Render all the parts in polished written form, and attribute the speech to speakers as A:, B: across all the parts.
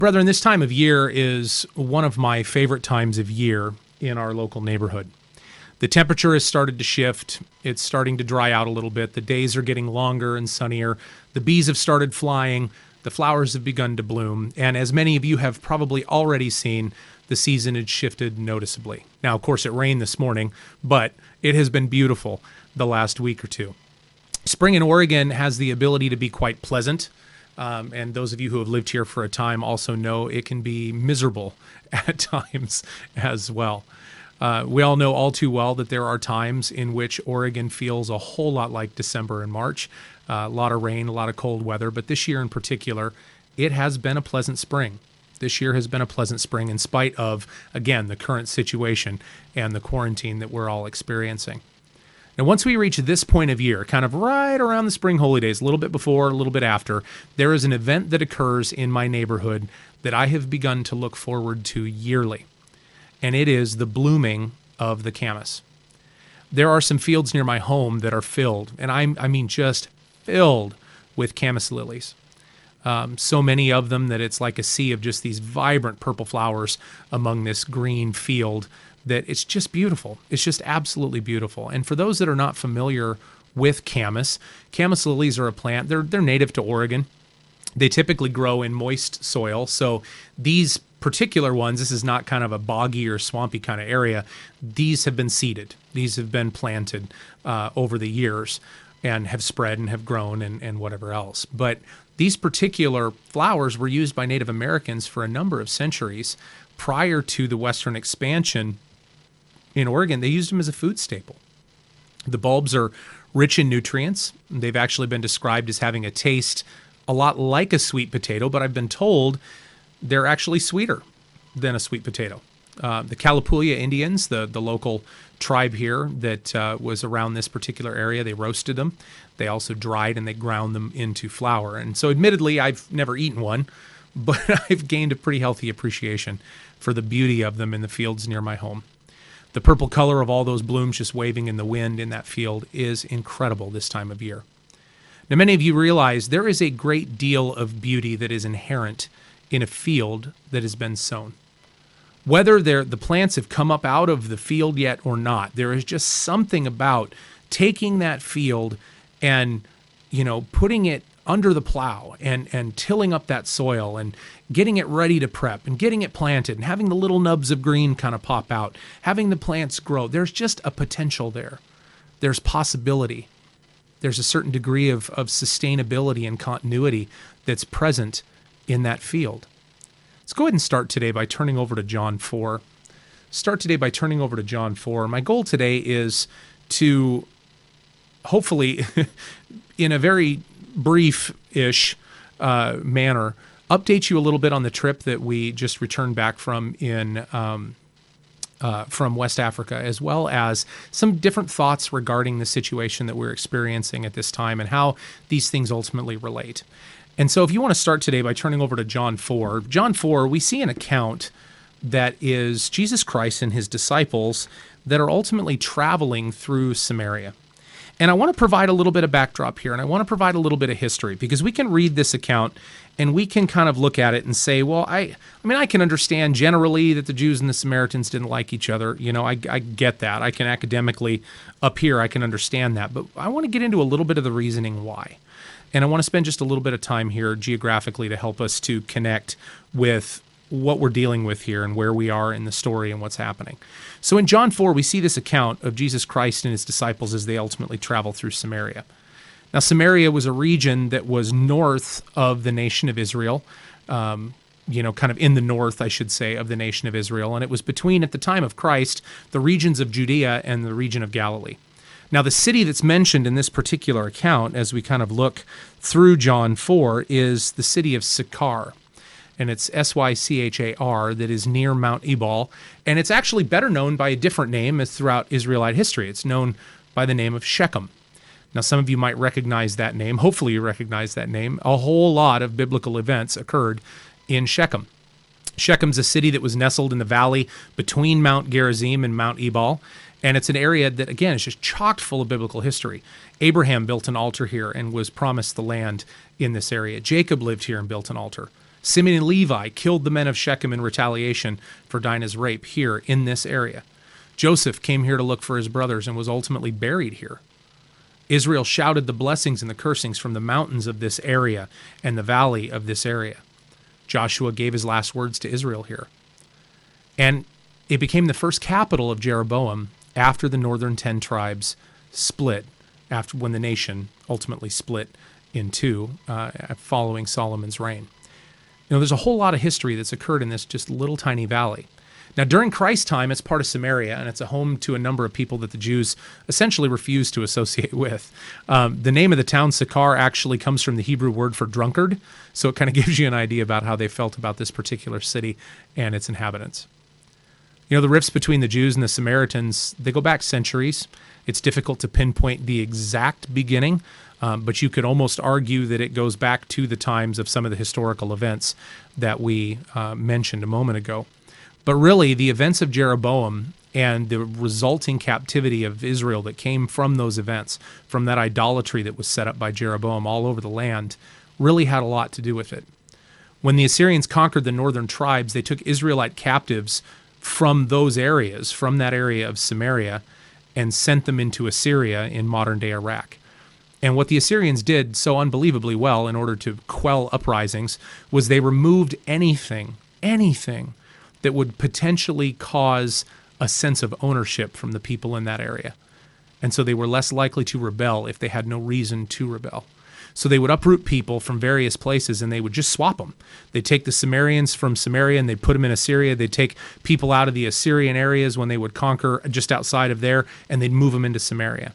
A: Brethren, this time of year is one of my favorite times of year in our local neighborhood. The temperature has started to shift. It's starting to dry out a little bit. The days are getting longer and sunnier. The bees have started flying. The flowers have begun to bloom. And as many of you have probably already seen, the season had shifted noticeably. Now, of course, it rained this morning, but it has been beautiful the last week or two. Spring in Oregon has the ability to be quite pleasant. And those of you who have lived here for a time also know it can be miserable at times as well. We all know all too well that there are times in which Oregon feels a whole lot like December and March. A lot of rain, a lot of cold weather. But this year in particular, it has been a pleasant spring. This year has been a pleasant spring in spite of, again, the current situation and the quarantine that we're all experiencing. Now, once we reach this point of year, kind of right around the spring holy days, a little bit before, a little bit after, there is an event that occurs in my neighborhood that I have begun to look forward to yearly, and it is the blooming of the camas. There are some fields near my home that are filled, and I mean just filled with camas lilies. So many of them that it's like a sea of just these vibrant purple flowers among this green field that it's just beautiful. It's just absolutely beautiful. And for those that are not familiar with camas lilies are a plant. They're native to Oregon. They typically grow in moist soil. So these particular ones, this is not kind of a boggy or swampy kind of area. These have been seeded. These have been planted over the years and have spread and have grown and whatever else. But these particular flowers were used by Native Americans for a number of centuries. Prior to the Western expansion in Oregon, they used them as a food staple. The bulbs are rich in nutrients. They've actually been described as having a taste a lot like a sweet potato, but I've been told they're actually sweeter than a sweet potato. The Kalapuya Indians, the local tribe here that was around this particular area, they roasted them. They also dried and they ground them into flour. And so admittedly, I've never eaten one, but I've gained a pretty healthy appreciation for the beauty of them in the fields near my home. The purple color of all those blooms just waving in the wind in that field is incredible this time of year. Now, many of you realize there is a great deal of beauty that is inherent in a field that has been sown. Whether the plants have come up out of the field yet or not, there is just something about taking that field and, putting it under the plow and tilling up that soil and getting it ready to prep and getting it planted and having the little nubs of green kind of pop out, having the plants grow. There's just a potential there. There's possibility. There's a certain degree of sustainability and continuity that's present in that field. Let's go ahead and start today by turning over to John 4. My goal today is to hopefully, in a very brief-ish manner, update you a little bit on the trip that we just returned back from from West Africa, as well as some different thoughts regarding the situation that we're experiencing at this time and how these things ultimately relate. And so if you want to start today by turning over to John 4, we see an account that is Jesus Christ and his disciples that are ultimately traveling through Samaria. And I want to provide a little bit of backdrop here, and I want to provide a little bit of history, because we can read this account and we can kind of look at it and say, well, I can understand generally that the Jews and the Samaritans didn't like each other. I get that. I can academically, up here, I can understand that. But I want to get into a little bit of the reasoning why. And I want to spend just a little bit of time here geographically to help us to connect with what we're dealing with here and where we are in the story and what's happening. So in John 4, we see this account of Jesus Christ and his disciples as they ultimately travel through Samaria. Now, Samaria was a region that was north of the nation of Israel, kind of in the north, I should say, of the nation of Israel. And it was between, at the time of Christ, the regions of Judea and the region of Galilee. Now, the city that's mentioned in this particular account, as we kind of look through John 4, is the city of Sychar. And it's Sychar, that is near Mount Ebal. And it's actually better known by a different name as throughout Israelite history. It's known by the name of Shechem. Now, some of you might recognize that name. Hopefully you recognize that name. A whole lot of biblical events occurred in Shechem. Shechem's a city that was nestled in the valley between Mount Gerizim and Mount Ebal. And it's an area that, again, is just chocked full of biblical history. Abraham built an altar here and was promised the land in this area. Jacob lived here and built an altar. Simeon and Levi killed the men of Shechem in retaliation for Dinah's rape here in this area. Joseph came here to look for his brothers and was ultimately buried here. Israel shouted the blessings and the cursings from the mountains of this area and the valley of this area. Joshua gave his last words to Israel here. And it became the first capital of Jeroboam after the northern 10 tribes split, after when the nation ultimately split in two following Solomon's reign. You know, there's a whole lot of history that's occurred in this just little tiny valley. Now, during Christ's time, it's part of Samaria, and it's a home to a number of people that the Jews essentially refused to associate with. The name of the town, Sychar, actually comes from the Hebrew word for drunkard, so it kind of gives you an idea about how they felt about this particular city and its inhabitants. You know, the rifts between the Jews and the Samaritans, they go back centuries. It's difficult to pinpoint the exact beginning, but you could almost argue that it goes back to the times of some of the historical events that we mentioned a moment ago. But really, the events of Jeroboam and the resulting captivity of Israel that came from those events, from that idolatry that was set up by Jeroboam all over the land, really had a lot to do with it. When the Assyrians conquered the northern tribes, they took Israelite captives from those areas, from that area of Samaria, and sent them into Assyria in modern-day Iraq. And what the Assyrians did so unbelievably well in order to quell uprisings was they removed anything that would potentially cause a sense of ownership from the people in that area. And so they were less likely to rebel if they had no reason to rebel. So they would uproot people from various places and they would just swap them. They'd take the Sumerians from Samaria and they'd put them in Assyria. They'd take people out of the Assyrian areas when they would conquer just outside of there, and they'd move them into Samaria.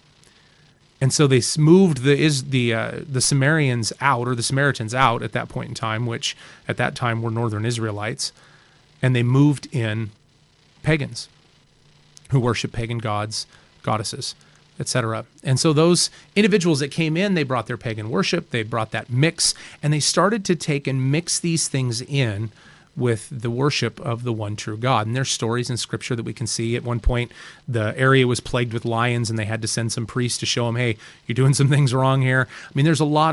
A: And so they moved the Sumerians out, or the Samaritans out at that point in time, which at that time were northern Israelites, and they moved in pagans who worship pagan gods, goddesses, etc. And so those individuals that came in, they brought their pagan worship, they brought that mix, and they started to take and mix these things in with the worship of the one true God. And there's stories in Scripture that we can see. At one point, the area was plagued with lions, and they had to send some priests to show them, hey, you're doing some things wrong here. I mean, there's a lot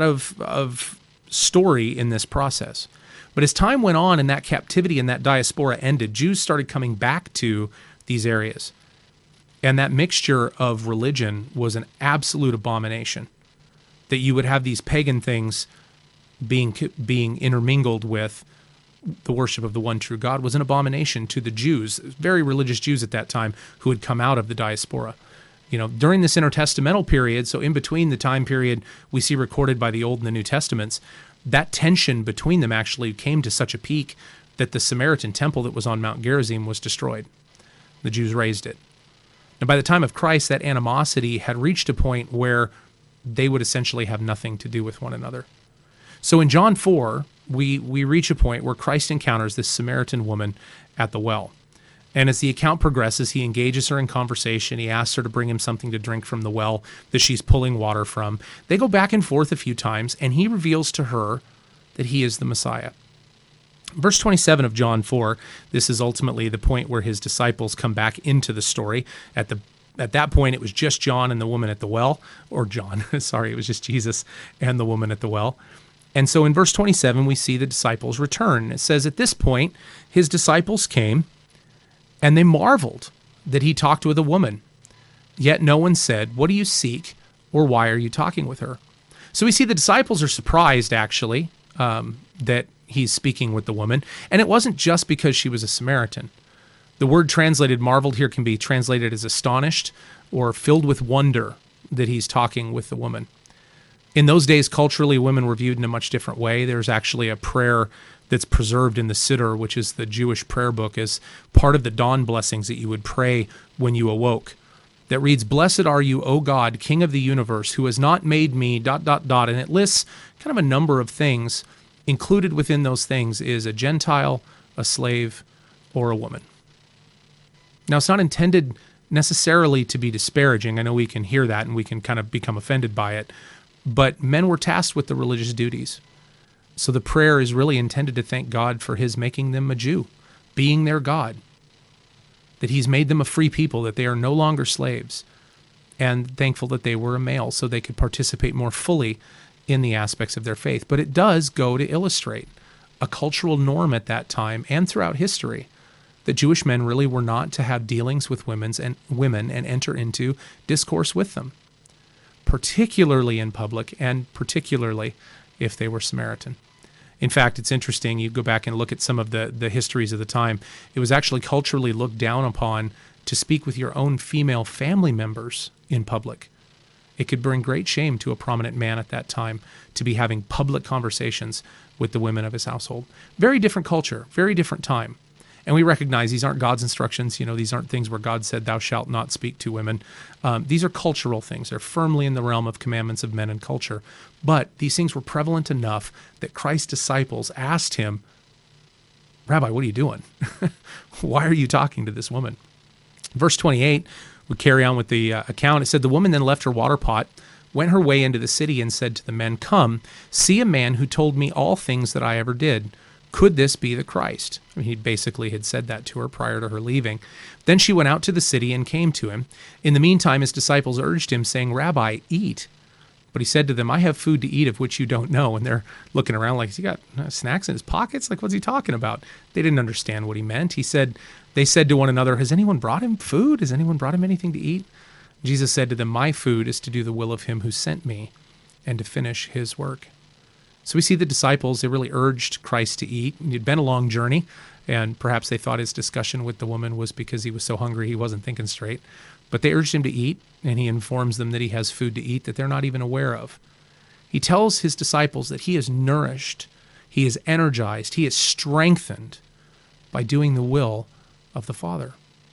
A: of story in this process. But as time went on and that captivity and that diaspora ended, Jews started coming back to these areas. And that mixture of religion was an absolute abomination. That you would have these pagan things being intermingled with the worship of the one true God was an abomination to the Jews, very religious Jews at that time who had come out of the diaspora. You know, during this intertestamental period, so in between the time period we see recorded by the Old and the New Testaments, that tension between them actually came to such a peak that the Samaritan temple that was on Mount Gerizim was destroyed. The Jews razed it. And by the time of Christ, that animosity had reached a point where they would essentially have nothing to do with one another. So in John 4, we reach a point where Christ encounters this Samaritan woman at the well. And as the account progresses, he engages her in conversation. He asks her to bring him something to drink from the well that she's pulling water from. They go back and forth a few times, and he reveals to her that he is the Messiah. Verse 27 of John 4, this is ultimately the point where his disciples come back into the story. At that point, it was just John and the woman at the well, or John, sorry, it was just Jesus and the woman at the well. And so in verse 27, we see the disciples return. It says, at this point, his disciples came, and they marveled that he talked with a woman. Yet no one said, what do you seek, or why are you talking with her? So we see the disciples are surprised, actually, that he's speaking with the woman. And it wasn't just because she was a Samaritan. The word translated marveled here can be translated as astonished or filled with wonder that he's talking with the woman. In those days, culturally, women were viewed in a much different way. There's actually a prayer that's preserved in the Siddur, which is the Jewish prayer book, as part of the dawn blessings that you would pray when you awoke, that reads, "Blessed are you, O God, King of the universe, who has not made me, ... And it lists kind of a number of things. Included within those things is a Gentile, a slave, or a woman. Now, it's not intended necessarily to be disparaging. I know we can hear that and we can kind of become offended by it. But men were tasked with the religious duties. So the prayer is really intended to thank God for his making them a Jew, being their God, that he's made them a free people, that they are no longer slaves, and thankful that they were a male so they could participate more fully in the aspects of their faith. But it does go to illustrate a cultural norm at that time and throughout history that Jewish men really were not to have dealings with women and enter into discourse with them, particularly in public and particularly if they were Samaritan. In fact, it's interesting, you go back and look at some of the histories of the time, it was actually culturally looked down upon to speak with your own female family members in public. It could bring great shame to a prominent man at that time to be having public conversations with the women of his household. Very different culture, very different time. And we recognize these aren't God's instructions. These aren't things where God said, thou shalt not speak to women. These are cultural things. They're firmly in the realm of commandments of men and culture. But these things were prevalent enough that Christ's disciples asked him, Rabbi, what are you doing? Why are you talking to this woman? Verse 28, we carry on with the account. It said, the woman then left her water pot, went her way into the city, and said to the men, come, see a man who told me all things that I ever did. Could this be the Christ? He basically had said that to her prior to her leaving. Then she went out to the city and came to him. In the meantime, his disciples urged him, saying, Rabbi, eat. But he said to them, I have food to eat of which you don't know. And they're looking around like, has he got snacks in his pockets? Like, what's he talking about? They didn't understand what he meant. They said to one another, has anyone brought him food? Has anyone brought him anything to eat? Jesus said to them, my food is to do the will of him who sent me and to finish his work. So we see the disciples, they really urged Christ to eat. It had been a long journey, and perhaps they thought his discussion with the woman was because he was so hungry he wasn't thinking straight. But they urged him to eat, and he informs them that he has food to eat that they're not even aware of. He tells his disciples that he is nourished, he is energized, he is strengthened by doing the will of the Father.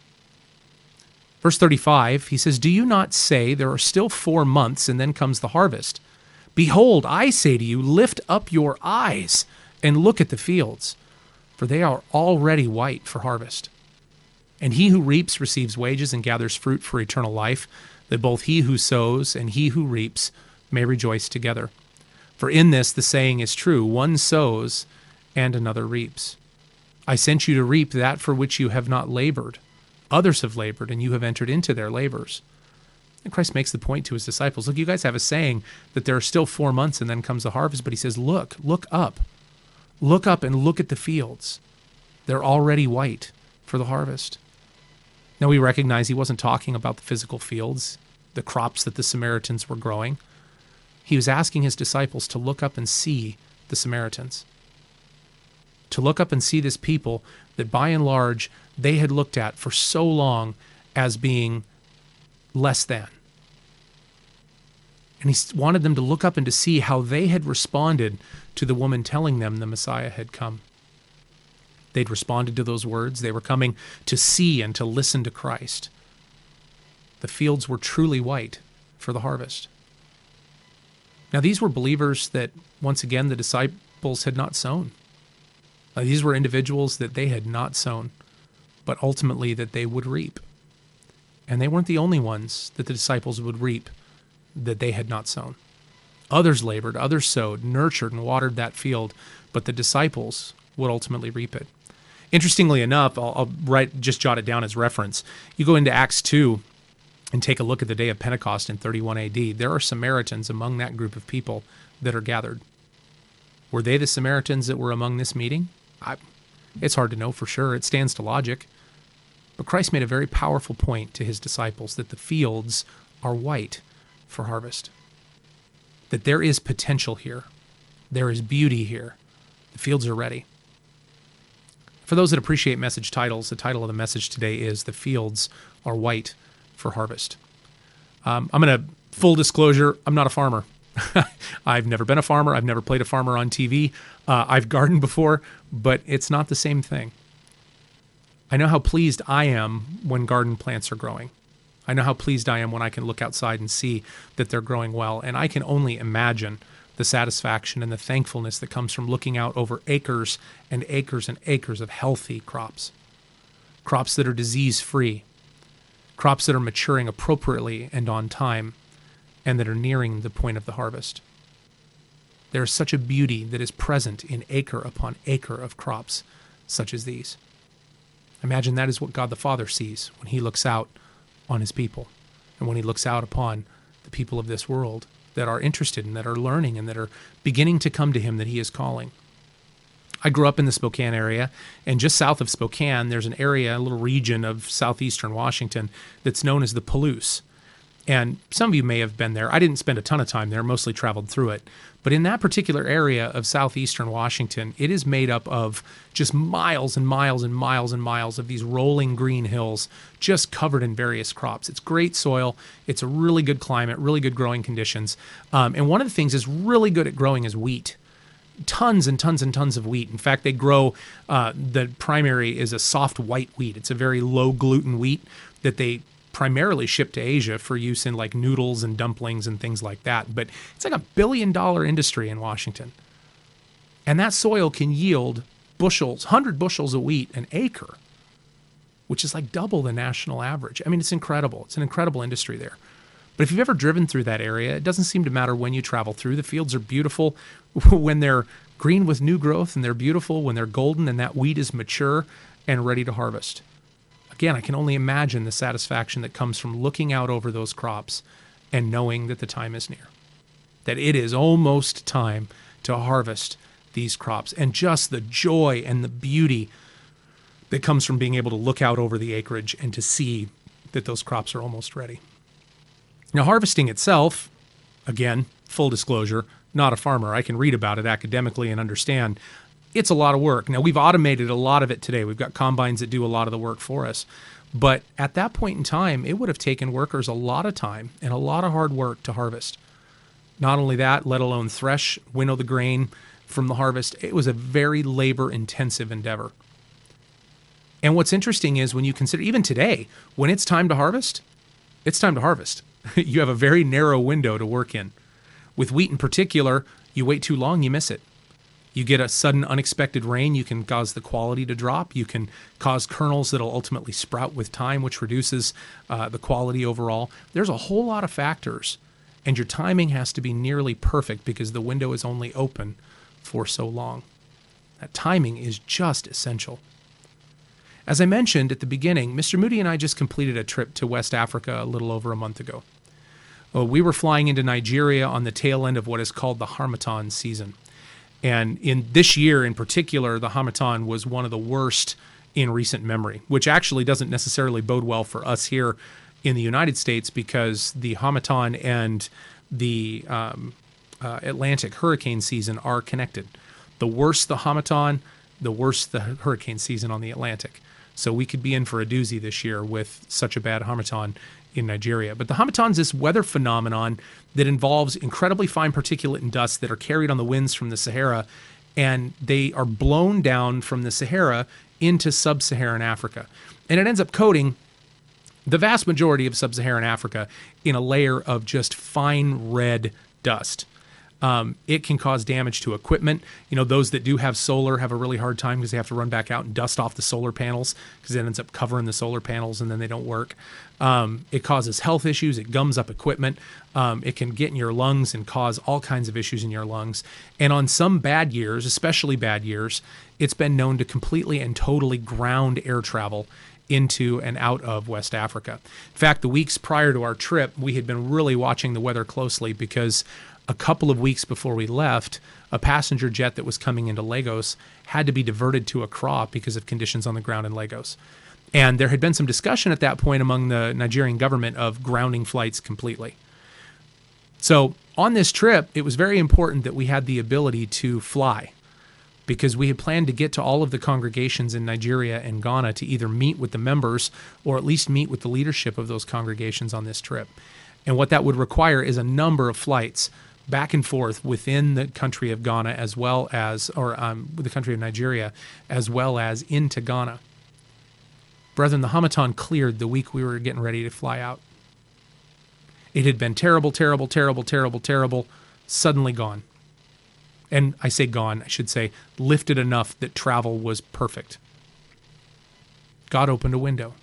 A: Verse 35, he says, do you not say there are still 4 months and then comes the harvest? Behold, I say to you, lift up your eyes and look at the fields, for they are already white for harvest. And he who reaps receives wages and gathers fruit for eternal life, that both he who sows and he who reaps may rejoice together. For in this the saying is true, one sows and another reaps. I sent you to reap that for which you have not labored. Others have labored, and you have entered into their labors. And Christ makes the point to his disciples, look, you guys have a saying that there are still 4 months and then comes the harvest, but he says, look up. Look up and look at the fields. They're already white for the harvest. Now we recognize he wasn't talking about the physical fields, the crops that the Samaritans were growing. He was asking his disciples to look up and see the Samaritans, to look up and see this people that by and large they had looked at for so long as being less than. And he wanted them to look up and to see how they had responded to the woman telling them the Messiah had come. They'd responded to those words. They were coming to see and to listen to Christ. The fields were truly white for the harvest. Now, these were believers that, once again, the disciples had not sown. These were individuals that they had not sown, but ultimately that they would reap. And they weren't the only ones that the disciples would reap that they had not sown. Others labored, others sowed, nurtured, and watered that field, but the disciples would ultimately reap it. Interestingly enough, I'll just jot it down as reference. You go into Acts 2 and take a look at the day of Pentecost in 31 AD. There are Samaritans among that group of people that are gathered. Were they the Samaritans that were among this meeting? It's hard to know for sure. It stands to logic. But Christ made a very powerful point to his disciples that the fields are white for harvest, that there is potential here. There is beauty here. The fields are ready. For those that appreciate message titles, the title of the message today is The Fields Are White for Harvest. I'm going to, full disclosure, I'm not a farmer. I've never been a farmer. I've never played a farmer on TV. I've gardened before, but it's not the same thing. I know how pleased I am when garden plants are growing. I know how pleased I am when I can look outside and see that they're growing well. And I can only imagine the satisfaction and the thankfulness that comes from looking out over acres and acres and acres of healthy crops. Crops that are disease-free. Crops that are maturing appropriately and on time, and that are nearing the point of the harvest. There is such a beauty that is present in acre upon acre of crops such as these. Imagine that is what God the Father sees when he looks out on his people and when he looks out upon the people of this world that are interested and that are learning and that are beginning to come to him that he is calling. I grew up in the Spokane area, and just south of Spokane, there's an area, a little region of southeastern Washington that's known as the Palouse. And some of you may have been there. I didn't spend a ton of time there, mostly traveled through it. But in that particular area of southeastern Washington, it is made up of just miles and miles and miles and miles of these rolling green hills just covered in various crops. It's great soil. It's a really good climate, really good growing conditions. And one of the things is really good at growing is wheat. Tons and tons and tons of wheat. In fact, they grow, the primary is a soft white wheat. It's a very low gluten wheat that they primarily shipped to Asia for use in like noodles and dumplings and things like that. But it's like $1 billion industry in Washington. And that soil can yield bushels, 100 bushels of wheat an acre, which is like double the national average. I mean, it's incredible. It's an incredible industry there. But if you've ever driven through that area, it doesn't seem to matter when you travel through. The fields are beautiful when they're green with new growth, and they're beautiful when they're golden and that wheat is mature and ready to harvest. Again, I can only imagine the satisfaction that comes from looking out over those crops and knowing that the time is near, that it is almost time to harvest these crops, and just the joy and the beauty that comes from being able to look out over the acreage and to see that those crops are almost ready. Now, harvesting itself, again, full disclosure, not a farmer. I can read about it academically and understand it's a lot of work. Now, we've automated a lot of it today. We've got combines that do a lot of the work for us. But at that point in time, it would have taken workers a lot of time and a lot of hard work to harvest. Not only that, let alone thresh, winnow the grain from the harvest. It was a very labor-intensive endeavor. And what's interesting is when you consider, even today, when it's time to harvest, it's time to harvest. You have a very narrow window to work in. With wheat in particular, you wait too long, you miss it. You get a sudden unexpected rain, you can cause the quality to drop. You can cause kernels that'll ultimately sprout with time, which reduces the quality overall. There's a whole lot of factors, and your timing has to be nearly perfect because the window is only open for so long. That timing is just essential. As I mentioned at the beginning, Mr. Moody and I just completed a trip to West Africa a little over a month ago. We were flying into Nigeria on the tail end of what is called the Harmattan season. And in this year in particular, the Harmattan was one of the worst in recent memory, which actually doesn't necessarily bode well for us here in the United States because the Harmattan and the Atlantic hurricane season are connected. The worse the Harmattan, the worse the hurricane season on the Atlantic. So we could be in for a doozy this year with such a bad Harmattan in Nigeria. But the Harmattan is this weather phenomenon that involves incredibly fine particulate and dust that are carried on the winds from the Sahara, and they are blown down from the Sahara into sub-Saharan Africa. And it ends up coating the vast majority of sub-Saharan Africa in a layer of just fine red dust. It can cause damage to equipment. You know, those that do have solar have a really hard time because they have to run back out and dust off the solar panels because it ends up covering the solar panels and then they don't work. It causes health issues. It gums up equipment. It can get in your lungs and cause all kinds of issues in your lungs. And on some bad years, especially bad years, it's been known to completely and totally ground air travel into and out of West Africa. In fact, the weeks prior to our trip, we had been really watching the weather closely because a couple of weeks before we left, a passenger jet that was coming into Lagos had to be diverted to Accra because of conditions on the ground in Lagos. And there had been some discussion at that point among the Nigerian government of grounding flights completely. So on this trip, it was very important that we had the ability to fly because we had planned to get to all of the congregations in Nigeria and Ghana to either meet with the members or at least meet with the leadership of those congregations on this trip. And what that would require is a number of flights back and forth within the country of Ghana as well as, or the country of Nigeria, as well as into Ghana. Brethren, the Harmattan cleared the week we were getting ready to fly out. It had been terrible, terrible, terrible, terrible, terrible, suddenly gone. And I say gone, I should say lifted enough that travel was perfect. God opened a window.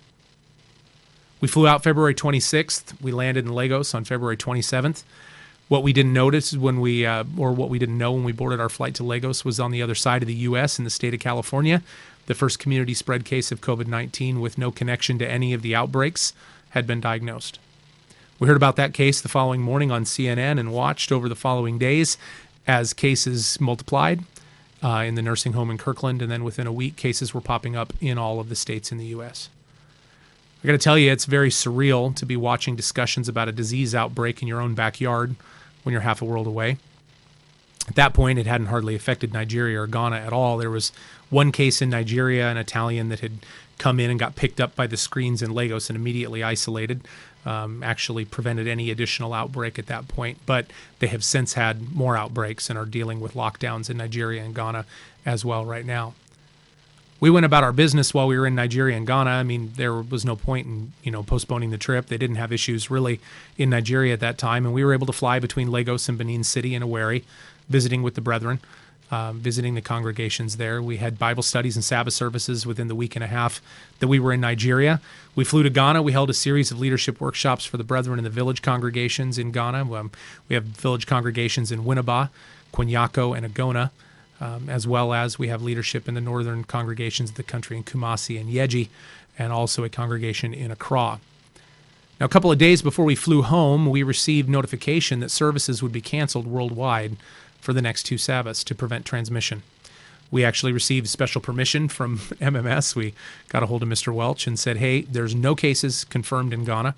A: We flew out February 26th. We landed in Lagos on February 27th. What we didn't notice when we, or what we didn't know when we boarded our flight to Lagos was on the other side of the U.S. in the state of California, the first community spread case of COVID-19 with no connection to any of the outbreaks had been diagnosed. We heard about that case the following morning on CNN and watched over the following days as cases multiplied in the nursing home in Kirkland, and then within a week, cases were popping up in all of the states in the U.S. I got to tell you, it's very surreal to be watching discussions about a disease outbreak in your own backyard when you're half a world away. At that point, it hadn't hardly affected Nigeria or Ghana at all. There was one case in Nigeria, an Italian that had come in and got picked up by the screens in Lagos and immediately isolated, actually prevented any additional outbreak at that point. But they have since had more outbreaks and are dealing with lockdowns in Nigeria and Ghana as well right now. We went about our business while we were in Nigeria and Ghana. I mean, there was no point in, postponing the trip. They didn't have issues really in Nigeria at that time. And we were able to fly between Lagos and Benin City and Owerri, visiting with the brethren, visiting the congregations there. We had Bible studies and Sabbath services within the week and a half that we were in Nigeria. We flew to Ghana. We held a series of leadership workshops for the brethren in the village congregations in Ghana. We have village congregations in Winneba, Kwenyako, and Agona, as well as we have leadership in the northern congregations of the country in Kumasi and Yeji, and also a congregation in Accra. Now, a couple of days before we flew home, we received notification that services would be canceled worldwide for the next 2 Sabbaths to prevent transmission. We actually received special permission from MMS. We got a hold of Mr. Welch and said, hey, there's no cases confirmed in Ghana.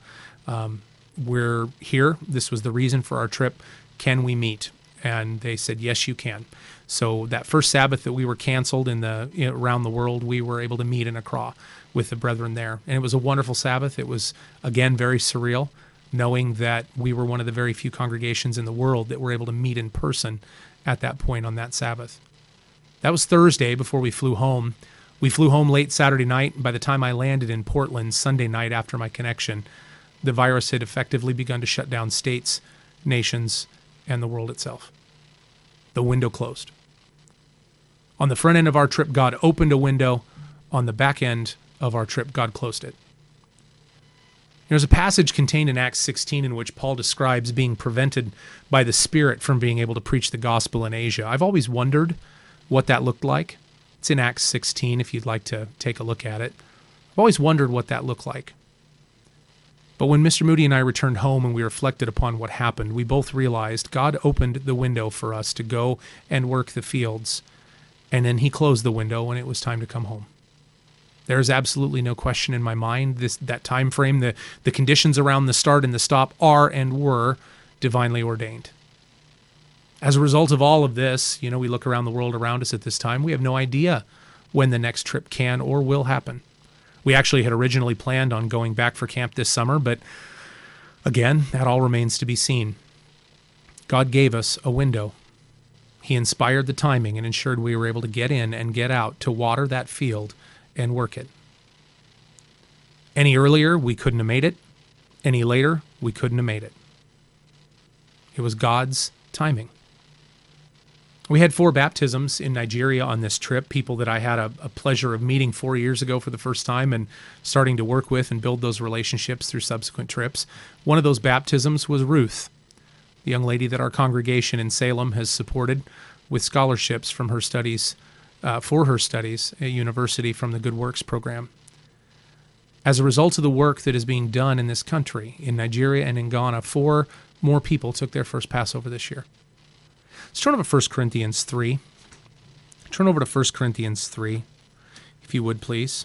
A: We're here. This was the reason for our trip. Can we meet? And they said, yes, you can. So that first Sabbath that we were canceled around the world, we were able to meet in Accra with the brethren there. And it was a wonderful Sabbath. It was, again, very surreal, knowing that we were one of the very few congregations in the world that were able to meet in person at that point on that Sabbath. That was Thursday before we flew home. We flew home late Saturday night. By the time I landed in Portland Sunday night after my connection, the virus had effectively begun to shut down states, nations, and the world itself. The window closed. On the front end of our trip, God opened a window. On the back end of our trip, God closed it. There's a passage contained in Acts 16 in which Paul describes being prevented by the Spirit from being able to preach the gospel in Asia. I've always wondered what that looked like. It's in Acts 16 if you'd like to take a look at it. I've always wondered what that looked like. But when Mr. Moody and I returned home and we reflected upon what happened, we both realized God opened the window for us to go and work the fields, and then he closed the window when it was time to come home. There is absolutely no question in my mind that time frame, the conditions around the start and the stop are and were divinely ordained. As a result of all of this, we look around the world around us at this time. We have no idea when the next trip can or will happen. We actually had originally planned on going back for camp this summer, but again, that all remains to be seen. God gave us a window. He inspired the timing and ensured we were able to get in and get out to water that field and work it. Any earlier, we couldn't have made it. Any later, we couldn't have made it. It was God's timing. We had 4 baptisms in Nigeria on this trip, people that I had a pleasure of meeting 4 years ago for the first time and starting to work with and build those relationships through subsequent trips. One of those baptisms was Ruth, the young lady that our congregation in Salem has supported with scholarships from her studies, for her studies at university from the Good Works program. As a result of the work that is being done in this country, in Nigeria and in Ghana, 4 more people took their first Passover this year. Let's turn over to 1 Corinthians 3. Turn over to 1 Corinthians 3, if you would, please.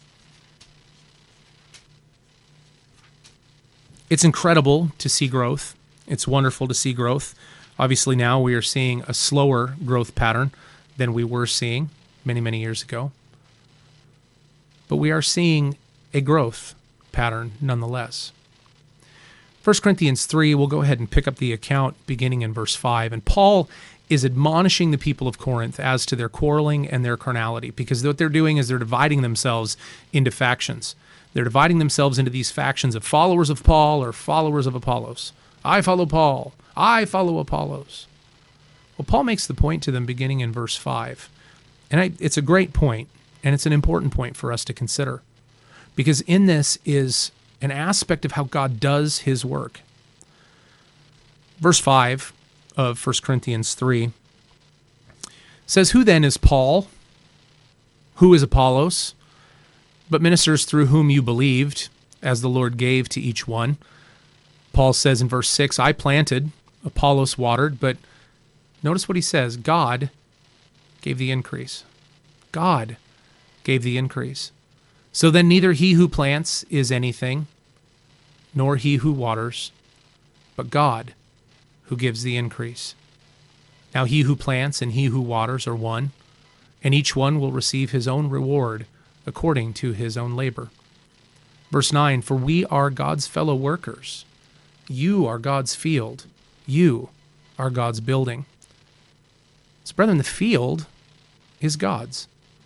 A: It's incredible to see growth. It's wonderful to see growth. Obviously now we are seeing a slower growth pattern than we were seeing many, many years ago. But we are seeing a growth pattern nonetheless. 1 Corinthians 3, we'll go ahead and pick up the account beginning in verse 5. And Paul is admonishing the people of Corinth as to their quarreling and their carnality, because what they're doing is they're dividing themselves into factions. They're dividing themselves into these factions of followers of Paul or followers of Apollos. I follow Paul. I follow Apollos. Well, Paul makes the point to them beginning in verse 5. And it's a great point, and it's an important point for us to consider, because in this is an aspect of how God does his work. Verse 5 of 1 Corinthians 3 says, Who then is Paul? Who is Apollos? But ministers through whom you believed, as the Lord gave to each one. Paul says in verse 6, I planted, Apollos watered, but notice what he says, God gave the increase. God gave the increase. So then neither he who plants is anything, nor he who waters, but God who gives the increase. Now he who plants and he who waters are one, and each one will receive his own reward according to his own labor. Verse 9, for we are God's fellow workers. You are God's field. You are God's building. So, brethren, the field is God's.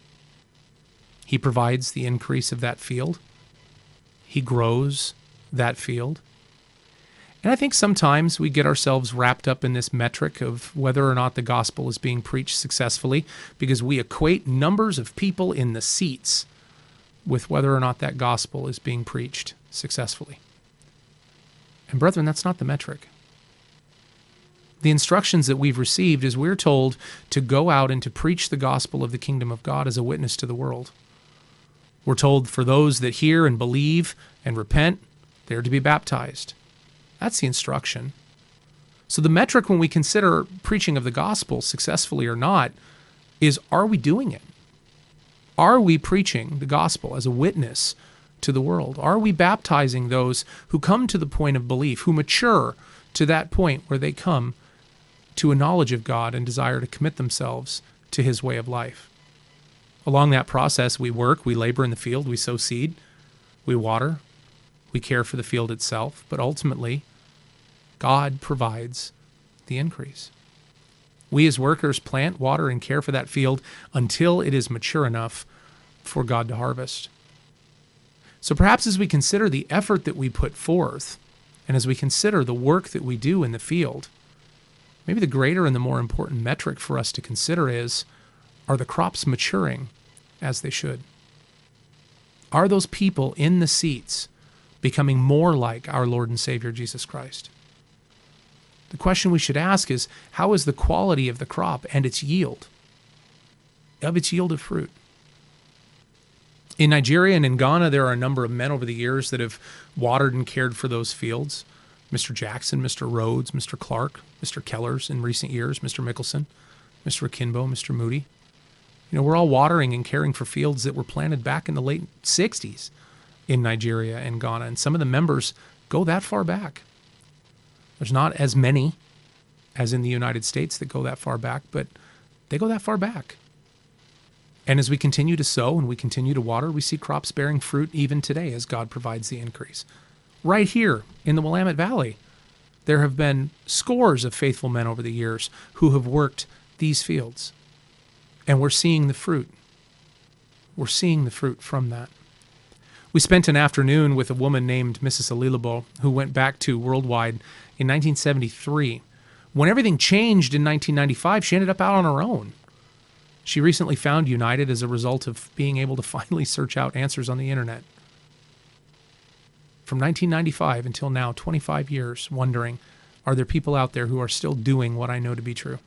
A: He provides the increase of that field. He grows that field. And I think sometimes we get ourselves wrapped up in this metric of whether or not the gospel is being preached successfully because we equate numbers of people in the seats with whether or not that gospel is being preached successfully. And brethren, that's not the metric. The instructions that we've received is we're told to go out and to preach the gospel of the kingdom of God as a witness to the world. We're told for those that hear and believe and repent, they're to be baptized. That's the instruction. So the metric when we consider preaching of the gospel successfully or not is, are we doing it? Are we preaching the gospel as a witness to the world? Are we baptizing those who come to the point of belief, who mature to that point where they come to a knowledge of God and desire to commit themselves to his way of life? Along that process, we work, we labor in the field, we sow seed, we water, we care for the field itself, but ultimately, God provides the increase. We as workers plant, water, and care for that field until it is mature enough for God to harvest. So perhaps as we consider the effort that we put forth, and as we consider the work that we do in the field, maybe the greater and the more important metric for us to consider is, are the crops maturing as they should? Are those people in the seats becoming more like our Lord and Savior Jesus Christ? The question we should ask is, how is the quality of the crop and its yield, of fruit? In Nigeria and in Ghana, there are a number of men over the years that have watered and cared for those fields. Mr. Jackson, Mr. Rhodes, Mr. Clark, Mr. Kellers in recent years, Mr. Mickelson, Mr. Akinbo, Mr. Moody. You know, we're all watering and caring for fields that were planted back in the late 60s in Nigeria and Ghana, and some of the members go that far back. There's not as many as in the United States that go that far back, but they go that far back. And as we continue to sow and we continue to water, we see crops bearing fruit even today as God provides the increase. Right here in the Willamette Valley, there have been scores of faithful men over the years who have worked these fields. And we're seeing the fruit. We're seeing the fruit from that. We spent an afternoon with a woman named Mrs. Alilabo who went back to Worldwide in 1973. When everything changed in 1995, she ended up out on her own. She recently found United as a result of being able to finally search out answers on the internet. From 1995 until now, 25 years, wondering, are there people out there who are still doing what I know to be true?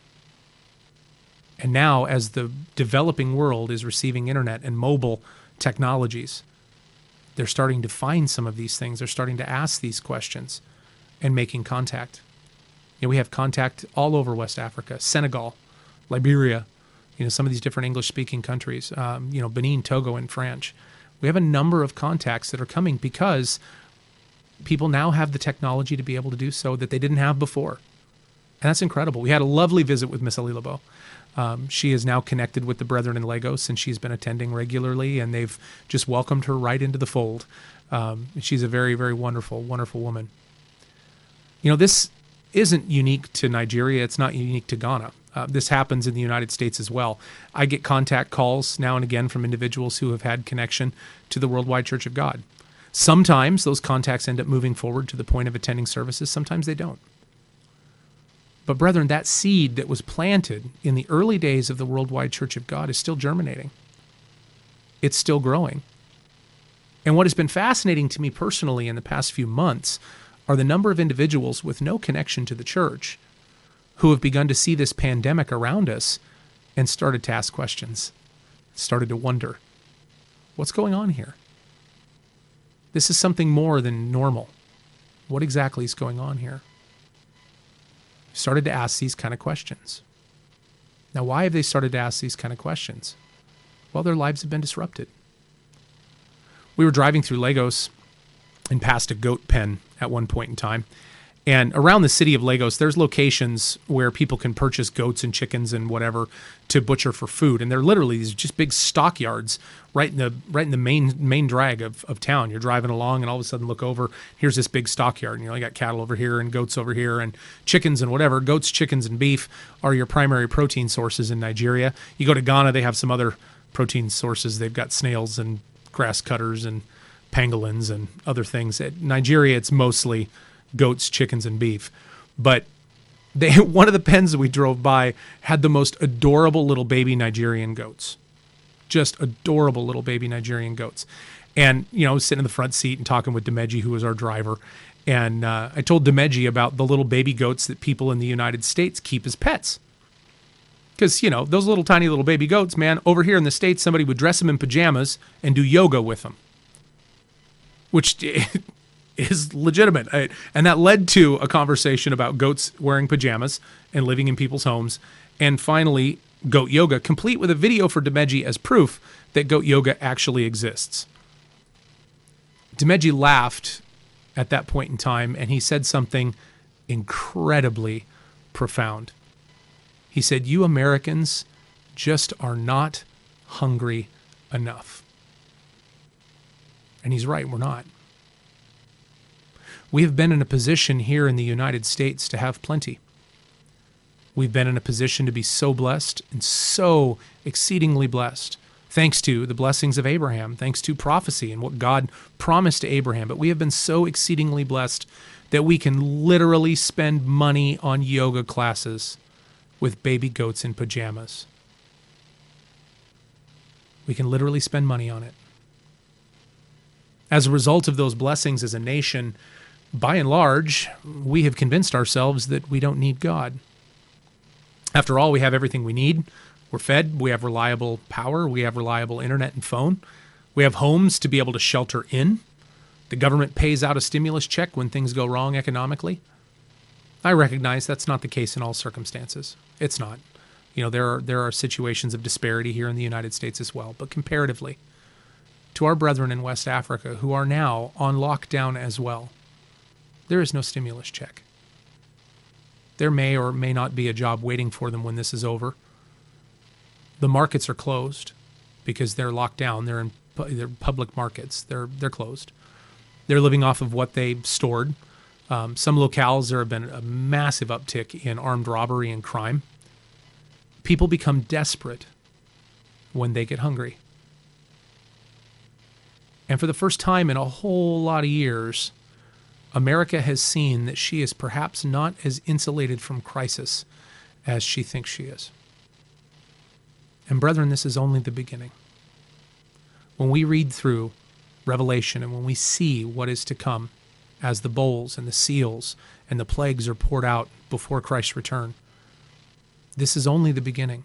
A: And now, as the developing world is receiving internet and mobile technologies, they're starting to find some of these things. They're starting to ask these questions and making contact. You know, we have contact all over West Africa, Senegal, Liberia, some of these different English-speaking countries, Benin, Togo, and French. We have a number of contacts that are coming because people now have the technology to be able to do so that they didn't have before. And that's incredible. We had a lovely visit with Miss Alilabo. She is now connected with the Brethren in Lagos, and she's been attending regularly, and they've just welcomed her right into the fold. She's a very, very wonderful, wonderful woman. This isn't unique to Nigeria. It's not unique to Ghana. This happens in the United States as well. I get contact calls now and again from individuals who have had connection to the Worldwide Church of God. Sometimes those contacts end up moving forward to the point of attending services. Sometimes they don't. But brethren, that seed that was planted in the early days of the Worldwide Church of God is still germinating. It's still growing. And what has been fascinating to me personally in the past few months are the number of individuals with no connection to the church who have begun to see this pandemic around us and started to ask questions, started to wonder, what's going on here? This is something more than normal. What exactly is going on here? Started to ask these kind of questions. Now, why have they started to ask these kind of questions? Well, their lives have been disrupted. We were driving through Lagos and passed a goat pen at one point in time. And around the city of Lagos, there's locations where people can purchase goats and chickens and whatever to butcher for food. And they're literally these just big stockyards right in the main drag of town. You're driving along and all of a sudden look over, here's this big stockyard. And you got cattle over here and goats over here and chickens and whatever. Goats, chickens, and beef are your primary protein sources in Nigeria. You go to Ghana, they have some other protein sources. They've got snails and grass cutters and pangolins and other things. At Nigeria, it's mostly goats, chickens, and beef. But one of the pens that we drove by had the most adorable little baby Nigerian goats. Just adorable little baby Nigerian goats. And, sitting in the front seat and talking with Demeji, who was our driver. And I told Demeji about the little baby goats that people in the United States keep as pets. Because, those little tiny little baby goats, man, over here in the States, somebody would dress them in pajamas and do yoga with them. Which is legitimate. And that led to a conversation about goats wearing pajamas and living in people's homes. And finally, goat yoga, complete with a video for Demeji as proof that goat yoga actually exists. Demeji laughed at that point in time, and he said something incredibly profound. He said, "You Americans just are not hungry enough." And he's right, we're not. We have been in a position here in the United States to have plenty. We've been in a position to be so blessed and so exceedingly blessed, thanks to the blessings of Abraham, thanks to prophecy and what God promised to Abraham. But we have been so exceedingly blessed that we can literally spend money on yoga classes with baby goats in pajamas. We can literally spend money on it. As a result of those blessings as a nation, by and large, we have convinced ourselves that we don't need God. After all, we have everything we need. We're fed. We have reliable power. We have reliable internet and phone. We have homes to be able to shelter in. The government pays out a stimulus check when things go wrong economically. I recognize that's not the case in all circumstances. It's not. There are situations of disparity here in the United States as well. But comparatively, to our brethren in West Africa who are now on lockdown as well, there is no stimulus check. There may or may not be a job waiting for them when this is over. The markets are closed because they're locked down. They're public markets. They're closed. They're living off of what they've stored. Some locales, there have been a massive uptick in armed robbery and crime. People become desperate when they get hungry. And for the first time in a whole lot of years, America has seen that she is perhaps not as insulated from crisis as she thinks she is. And brethren, this is only the beginning. When we read through Revelation and when we see what is to come as the bowls and the seals and the plagues are poured out before Christ's return, this is only the beginning.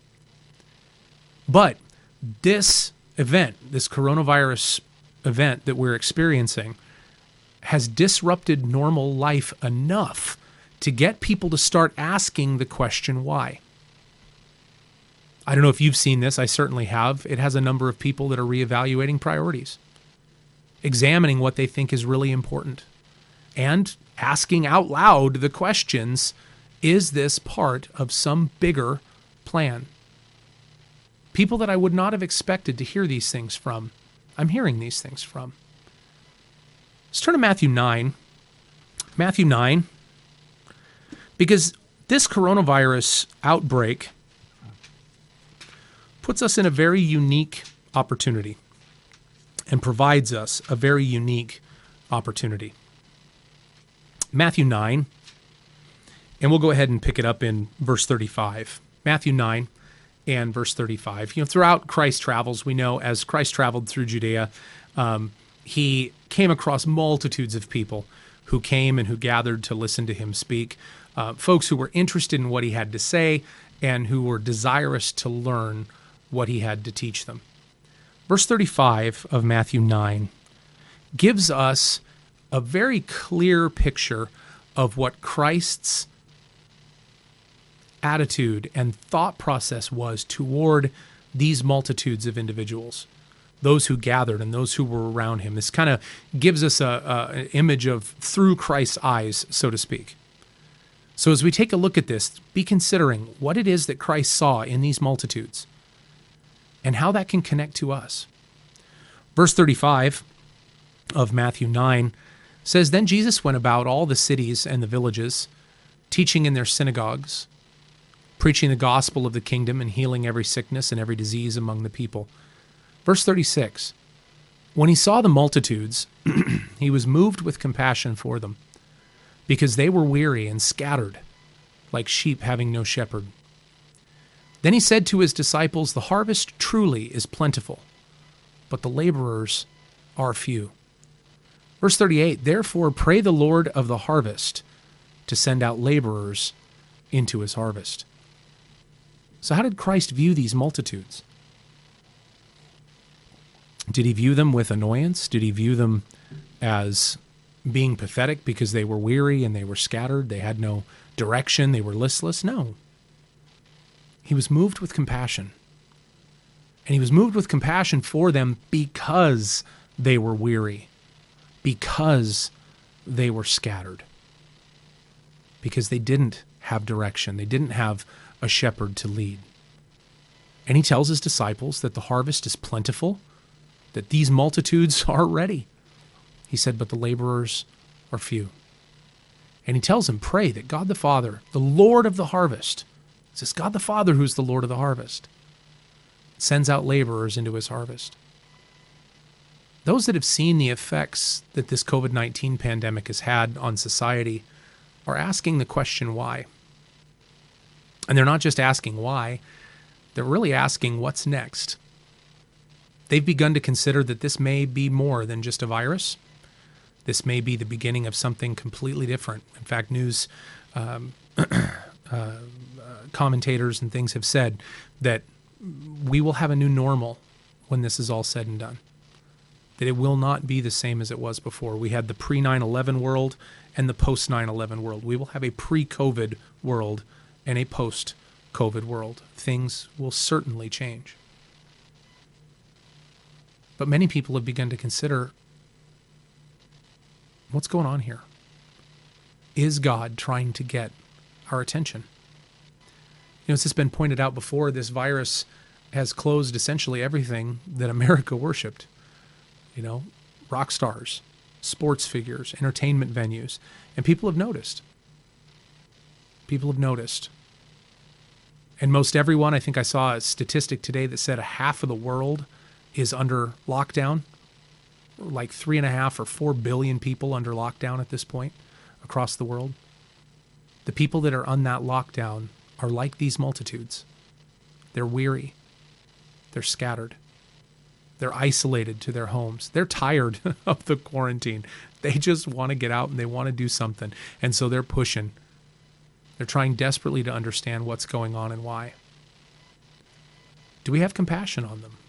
A: But this event, this coronavirus event that we're experiencing, has disrupted normal life enough to get people to start asking the question, why? I don't know if you've seen this. I certainly have. It has a number of people that are reevaluating priorities, examining what they think is really important, and asking out loud the questions, is this part of some bigger plan? People that I would not have expected to hear these things from, I'm hearing these things from. Let's turn to Matthew 9. Matthew 9, because this coronavirus outbreak puts us in a very unique opportunity and provides us a very unique opportunity. Matthew 9, and we'll go ahead and pick it up in verse 35. Matthew 9 and verse 35. Throughout Christ's travels, we know as Christ traveled through Judea, he came across multitudes of people who came and who gathered to listen to him speak, folks who were interested in what he had to say and who were desirous to learn what he had to teach them. Verse 35 of Matthew 9 gives us a very clear picture of what Christ's attitude and thought process was toward these multitudes of individuals, those who gathered and those who were around him. This kind of gives us an image of through Christ's eyes, so to speak. So as we take a look at this, be considering what it is that Christ saw in these multitudes and how that can connect to us. Verse 35 of Matthew 9 says, "Then Jesus went about all the cities and the villages, teaching in their synagogues, preaching the gospel of the kingdom and healing every sickness and every disease among the people." Verse 36, "When he saw the multitudes, he was moved with compassion for them, because they were weary and scattered, like sheep having no shepherd. Then he said to his disciples, 'The harvest truly is plentiful, but the laborers are few.'" Verse 38, "Therefore pray the Lord of the harvest to send out laborers into his harvest." So how did Christ view these multitudes? Did he view them with annoyance? Did he view them as being pathetic because they were weary and they were scattered, they had no direction, they were listless? No. He was moved with compassion. And he was moved with compassion for them because they were weary, because they were scattered, because they didn't have direction, they didn't have a shepherd to lead. And he tells his disciples that the harvest is plentiful, that these multitudes are ready. He said, but the laborers are few. And he tells them, pray that God the Father, the Lord of the harvest, it says God the Father, who's the Lord of the harvest, sends out laborers into his harvest. Those that have seen the effects that this COVID-19 pandemic has had on society are asking the question why. And they're not just asking why, they're really asking what's next. They've begun to consider that this may be more than just a virus. This may be the beginning of something completely different. In fact, news commentators and things have said that we will have a new normal when this is all said and done. That it will not be the same as it was before. We had the pre-9/11 world and the post-9/11 world. We will have a pre-COVID world and a post-COVID world. Things will certainly change. But many people have begun to consider, what's going on here? Is God trying to get our attention? You know, as has been pointed out before, this virus has closed essentially everything that America worshipped. You know, rock stars, sports figures, entertainment venues. And people have noticed. People have noticed. And most everyone, I think I saw a statistic today that said half of the world is under lockdown. Like 3.5 or 4 billion people under lockdown at this point across the world. The people that are on that lockdown are like these multitudes. They're weary. They're scattered. They're isolated to their homes. They're tired of the quarantine. They just want to get out and they want to do something. And so they're pushing. They're trying desperately to understand what's going on and why. Do we have compassion on them?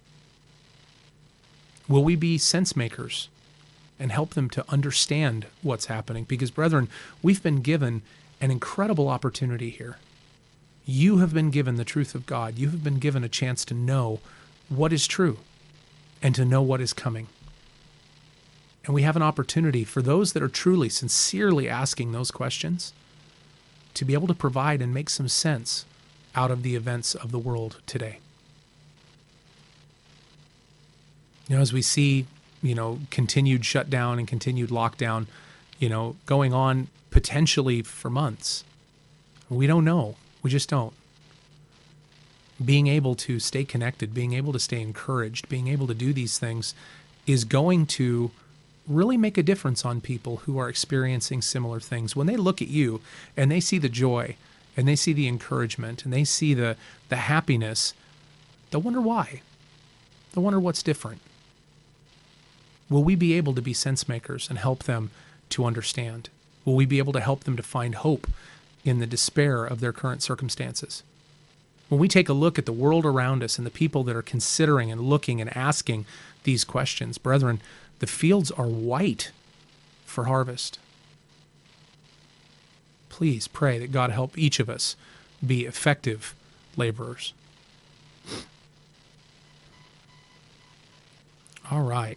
A: Will we be sense makers and help them to understand what's happening? Because, brethren, we've been given an incredible opportunity here. You have been given the truth of God. You have been given a chance to know what is true and to know what is coming. And we have an opportunity for those that are truly, sincerely asking those questions to be able to provide and make some sense out of the events of the world today. You know, as we see, continued shutdown and continued lockdown, going on potentially for months, we don't know. We just don't. Being able to stay connected, being able to stay encouraged, being able to do these things is going to really make a difference on people who are experiencing similar things. When they look at you and they see the joy and they see the encouragement and they see the happiness, they'll wonder why. They'll wonder what's different. Will we be able to be sense makers and help them to understand? Will we be able to help them to find hope in the despair of their current circumstances? When we take a look at the world around us and the people that are considering and looking and asking these questions, brethren, the fields are white for harvest. Please pray that God help each of us be effective laborers. All right.